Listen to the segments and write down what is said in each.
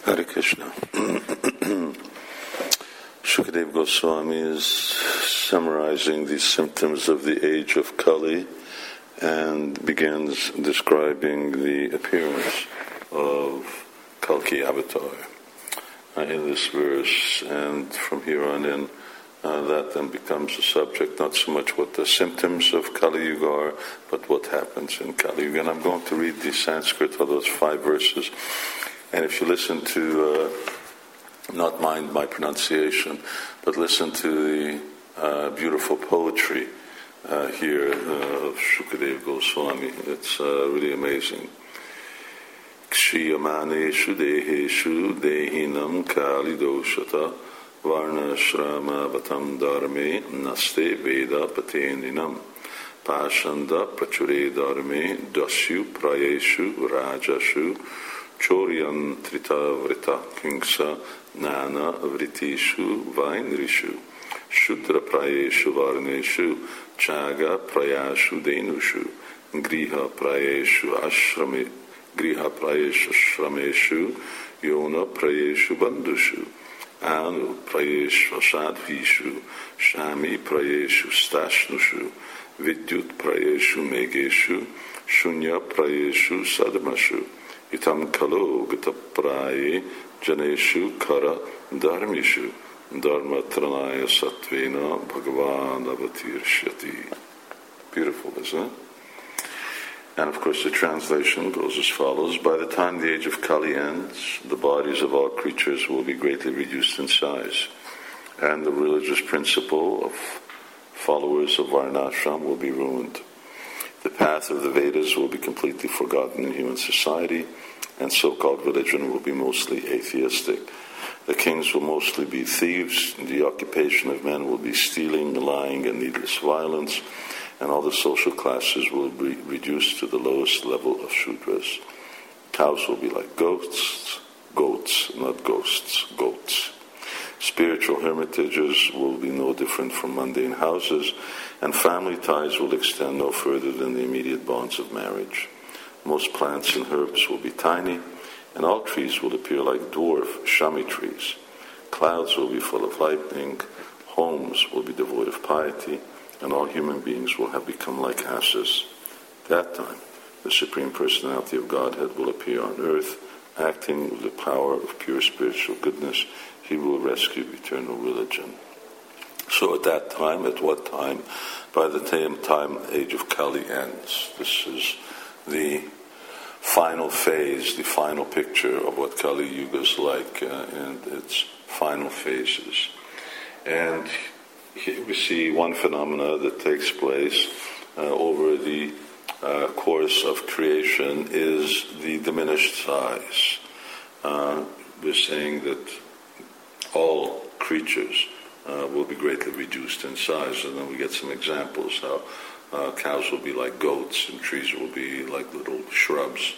Hare Krishna. Shukadeva Goswami is summarizing the symptoms of the age of Kali and begins describing the appearance of Kalki Avatar in this verse, and from here on in that then becomes the subject, not so much what the symptoms of Kali Yuga are, but what happens in Kali Yuga. And I'm going to read the Sanskrit of those 5 verses. And if you listen to, not mind my pronunciation, but listen to the beautiful poetry here of Shukadeva Goswami, it's really amazing. Kshiyamaneshu deheshu dehinam kali doshata varna shrama vatam dharme naste veda pateninam pashanda prachure dharme dasyu prayeshu rajashu Choryan trita vrita kingsa nana vritishu vainrishu shudra prayeshu varneshu chaga prayashu denushu griha prayeshu ashrameshu yona prayeshu bandushu anu prayeshu sadvishu shami prayeshu stashnushu vidyut prayeshu megeshu shunya prayeshu sadmashu Itam kalo gata praye janeshu kara dharmishu dharma tranaya satvena bhagavan avatirshati. Beautiful, isn't it? And of course the translation goes as follows. By the time the age of Kali ends, the bodies of all creatures will be greatly reduced in size, and the religious principle of followers of Varnashram will be ruined. The path of the Vedas will be completely forgotten in human society, and so-called religion will be mostly atheistic. The kings will mostly be thieves, the occupation of men will be stealing, lying, and needless violence, and all the social classes will be reduced to the lowest level of Shudras. Cows will be like goats, not ghosts, goats. Spiritual hermitages will be no different from mundane houses, and family ties will extend no further than the immediate bonds of marriage. Most plants and herbs will be tiny, and all trees will appear like dwarf shami trees. Clouds will be full of lightning, homes will be devoid of piety, and all human beings will have become like asses. At that time, the Supreme Personality of Godhead will appear on earth, acting with the power of pure spiritual goodness. He will rescue eternal religion. So at that time, at what time? By the time age of Kali ends. This is the final phase, the final picture of what Kali Yuga is like in its final phases. And here we see one phenomena that takes place over the course of creation is the diminished size. We're saying that all creatures will be greatly reduced in size, and then we get some examples how cows will be like goats and trees will be like little shrubs.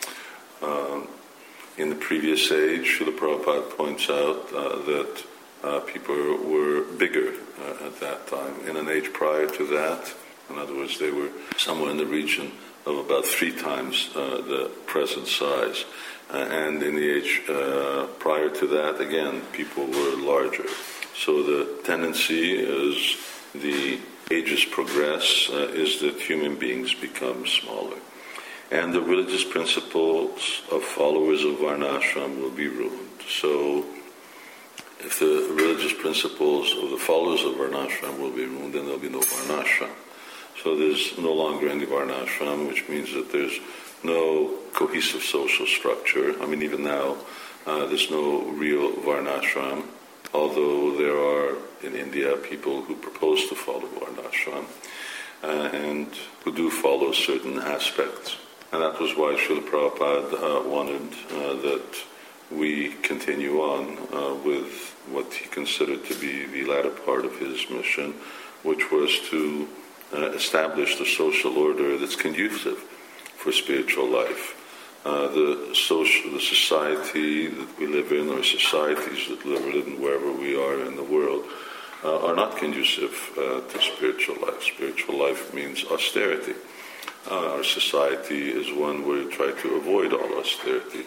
In the previous age, Srila Prabhupada points out that people were bigger at that time. In an age prior to that, in other words, they were somewhere in the region of about 3 times the present size. And in the age prior to that, again, people were larger. So the tendency as the ages progress is that human beings become smaller. And the religious principles of followers of Varnashram will be ruined. So if the religious principles of the followers of Varnashram will be ruined, then there'll be no Varnashram. So there's no longer any Varnashram, which means that there's no cohesive social structure. I mean, even now, there's no real Varnashram, although there are in India people who propose to follow Varnashram and who do follow certain aspects. And that was why Srila Prabhupada wanted that we continue on with what he considered to be the latter part of his mission, which was to establish the social order that's conducive for spiritual life. The society that we live in, or societies that live in wherever we are in the world, are not conducive to spiritual life. Spiritual life means austerity. Our society is one where we try to avoid all austerity.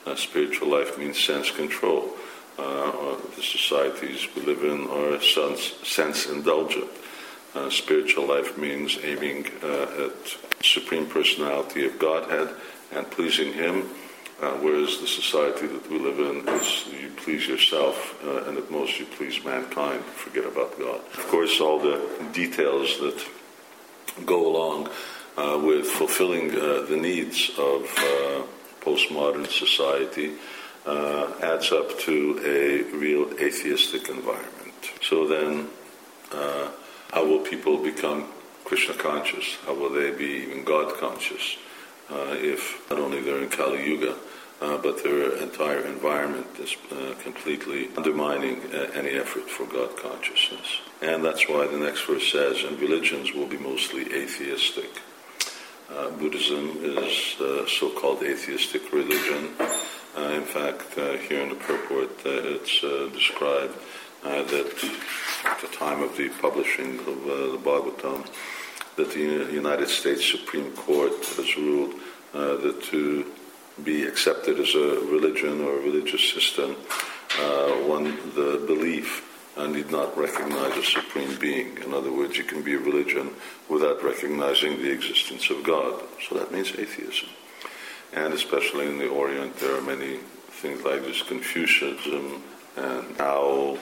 Spiritual life means sense control. The societies we live in are sense indulgent. Spiritual life means aiming at Supreme Personality of Godhead and pleasing Him, whereas the society that we live in is you please yourself, and at most you please mankind, forget about God. Of course, all the details that go along with fulfilling the needs of postmodern society adds up to a real atheistic environment. So then, how will people become Krishna conscious? How will they be even God conscious if not only they're in Kali Yuga, but their entire environment is completely undermining any effort for God consciousness? And that's why the next verse says, and religions will be mostly atheistic. Buddhism is a so-called atheistic religion. In fact, here in the purport, it's described that at the time of the publishing of the Bhagavatam, that the United States Supreme Court has ruled that to be accepted as a religion or a religious system, the belief need not recognize a supreme being. In other words, you can be a religion without recognizing the existence of God. So that means atheism. And especially in the Orient, there are many things like this, Confucianism and Tao,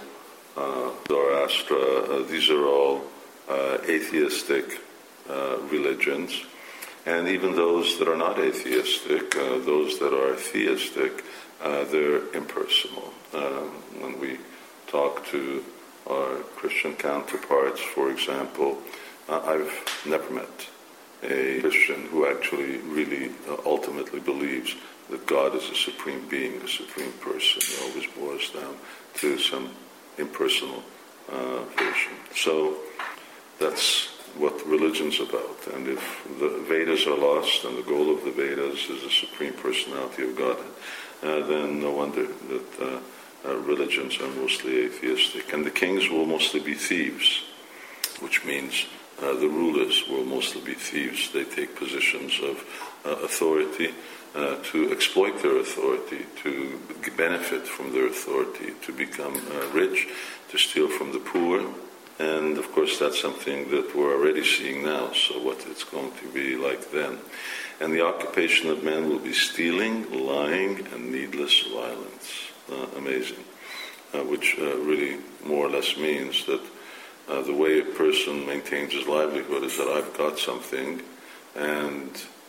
Zoroastra. These are all atheistic religions. And even those that are not atheistic, those that are theistic, they're impersonal. When we talk to our Christian counterparts, for example, I've never met a Christian who actually really ultimately believes that God is a supreme being, a supreme person. It always boils down to some impersonal version. So that's what religion's about. And if the Vedas are lost and the goal of the Vedas is the supreme personality of God, then no wonder that religions are mostly atheistic. And the kings will mostly be thieves, which means the rulers will mostly be thieves. They take positions of authority to exploit their authority, to benefit from their authority, to become rich, to steal from the poor. And of course that's something that we're already seeing now, so what it's going to be like then. And the occupation of men will be stealing, lying, and needless violence. Amazing. Which really more or less means that the way a person maintains his livelihood is that I've got something, and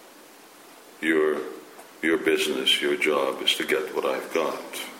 your business, your job is to get what I've got,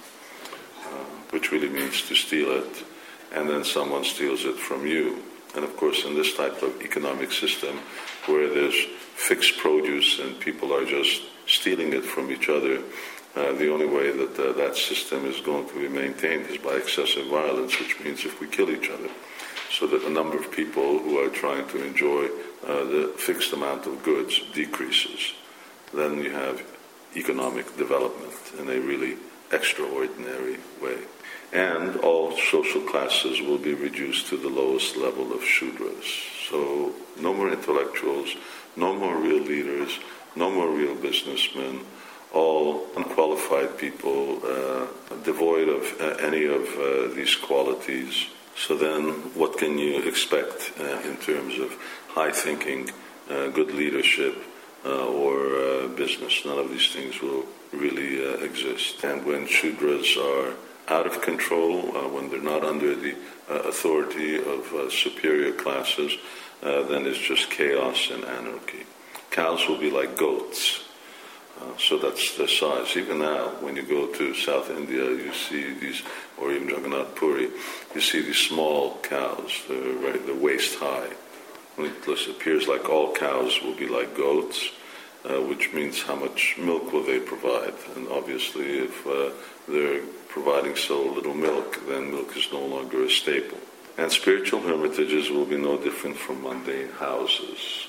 which really means to steal it, and then someone steals it from you. And of course, in this type of economic system, where there's fixed produce and people are just stealing it from each other, the only way that that system is going to be maintained is by excessive violence, which means if we kill each other, so that the number of people who are trying to enjoy the fixed amount of goods decreases. Then you have economic development in a really extraordinary way. And all social classes will be reduced to the lowest level of Shudras. So no more intellectuals, no more real leaders, no more real businessmen, all unqualified people, devoid of any of these qualities. So then what can you expect in terms of high thinking, good leadership, or business? None of these things will really exist. And when Shudras are out of control, when they're not under the authority of superior classes, then it's just chaos and anarchy. Cows will be like goats. So that's the size. Even now, when you go to South India, you see these, or even Jagannath Puri, you see these small cows. They're waist high. It appears like all cows will be like goats, which means how much milk will they provide. And obviously, if they're providing so little milk, then milk is no longer a staple. And spiritual hermitages will be no different from mundane houses.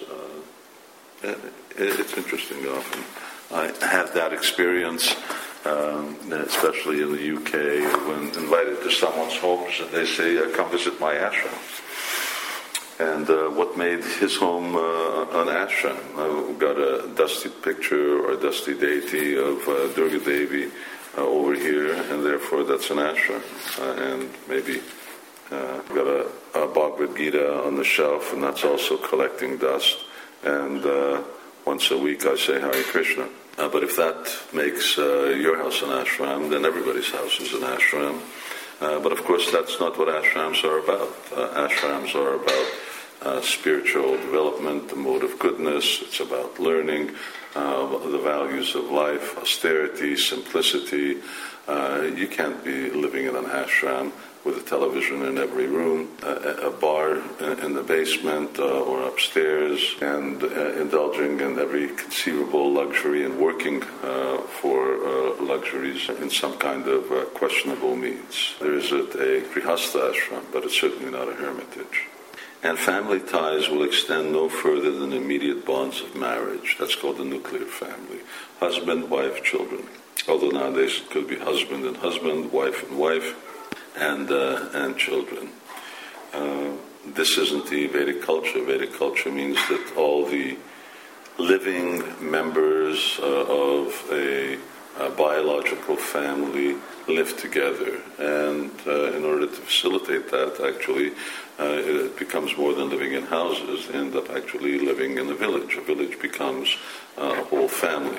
It's interesting often. I had that experience, especially in the UK, when invited to someone's homes and they say, come visit my ashram. And what made his home an ashram? We've got a dusty picture or a dusty deity of Durga Devi over here, and therefore that's an ashram. And maybe we've got a Bhagavad Gita on the shelf, and that's also collecting dust. And once a week I say Hare Krishna. But if that makes your house an ashram, then everybody's house is an ashram. But of course that's not what ashrams are about. Ashrams are about spiritual development, the mode of goodness. It's about learning the values of life, austerity, simplicity. You can't be living in an ashram with a television in every room, a bar in the basement or upstairs, and indulging in every conceivable luxury and working for luxuries in some kind of questionable means. There is a grihastha ashram, but it's certainly not a hermitage. And family ties will extend no further than immediate bonds of marriage. That's called the nuclear family. Husband, wife, children. Although nowadays it could be husband and husband, wife and wife, and children. This isn't the Vedic culture. Vedic culture means that all the living members of a biological family live together. And in order to facilitate that, actually, it becomes more than living in houses. They end up actually living in a village. A village becomes a whole family.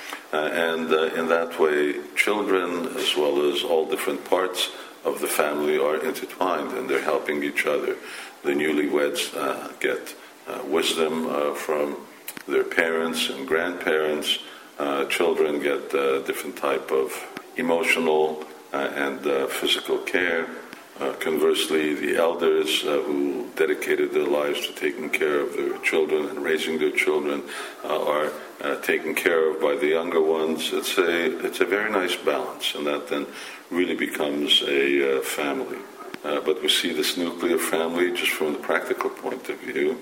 And in that way, children, as well as all different parts of the family, are intertwined, and they're helping each other. The newlyweds get wisdom from their parents and grandparents. Children get different type of emotional and physical care. Conversely, the elders who dedicated their lives to taking care of their children and raising their children are taken care of by the younger ones. It's a very nice balance, and that then really becomes a family. But we see this nuclear family, just from the practical point of view,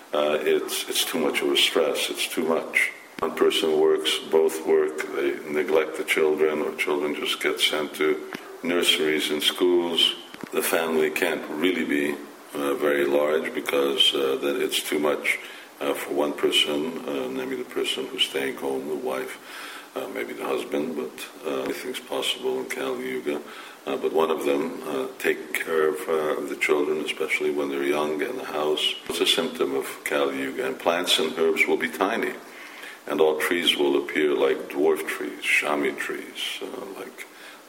it's too much of a stress. It's too much. One person works, both work, they neglect the children, or children just get sent to nurseries and schools. The family can't really be very large, because then it's too much for one person, namely the person who's staying home, the wife, maybe the husband, but anything's possible in Kali Yuga. But one of them taking care of the children, especially when they're young, in the house. It's a symptom of Kali Yuga. And plants and herbs will be tiny. And all trees will appear like dwarf trees, shami trees, like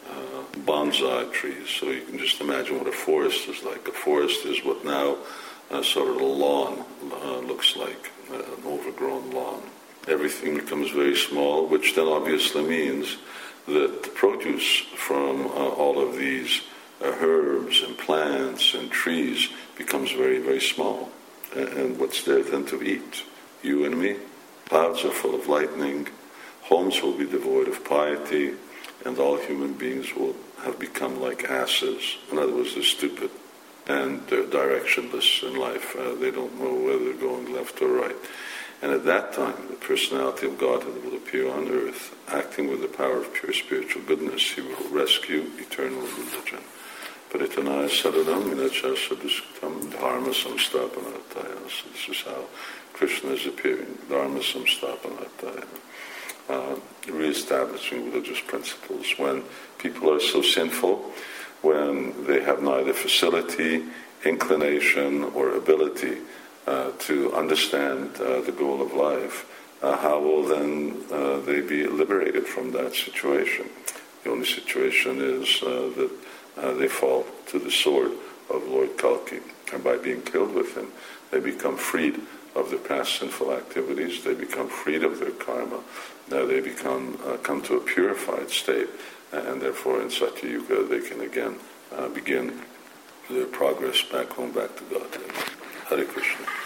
bonsai trees. So you can just imagine what a forest is like. A forest is what now sort of a lawn looks like, an overgrown lawn. Everything becomes very small, which then obviously means that the produce from all of these herbs and plants and trees becomes very, very small. And what's there then to eat? You and me. Clouds are full of lightning. Homes will be devoid of piety. And all human beings will have become like asses. In other words, they're stupid. And they're directionless in life. They don't know whether they're going left or right. And at that time, the personality of Godhead will appear on earth, acting with the power of pure spiritual goodness. He will rescue eternal religion. Paritanaya saranam vinachar sadhuskam dharma samstapanataya. So this is how Krishna is appearing, dharma samstapanataya. Re-establishing religious principles. When people are so sinful, when they have neither facility, inclination, or ability to understand the goal of life, how will then they be liberated from that situation? The only situation is that they fall to the sword of Lord Kalki, and by being killed with him, they become freed of their past sinful activities. They become freed of their karma. They come to a purified state, and therefore in Satya Yuga they can again begin their progress back home, back to Godhead. Hare Krishna.